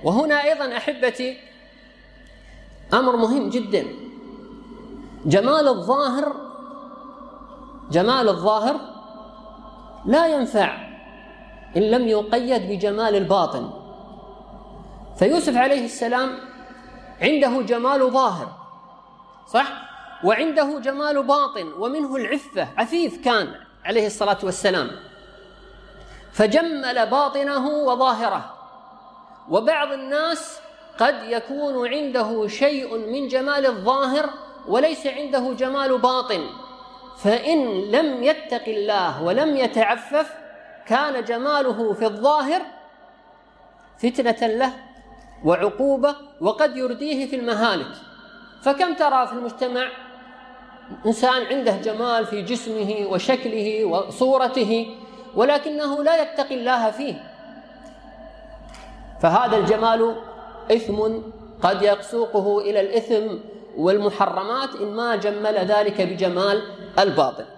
وهنا أيضا أحبتي أمر مهم جدا، جمال الظاهر لا ينفع إن لم يقيد بجمال الباطن. فيوسف عليه السلام عنده جمال ظاهر صح، وعنده جمال باطن، ومنه العفة، عفيف كان عليه الصلاة والسلام، فجمل باطنه وظاهره. وبعض الناس قد يكون عنده شيء من جمال الظاهر وليس عنده جمال باطن، فإن لم يتق الله ولم يتعفف كان جماله في الظاهر فتنة له وعقوبة، وقد يرديه في المهالك. فكم ترى في المجتمع إنسان عنده جمال في جسمه وشكله وصورته ولكنه لا يتقي الله فيه، فهذا الجمال إثم قد يسوقه إلى الإثم والمحرمات إن ما جمل ذلك بجمال الباطن.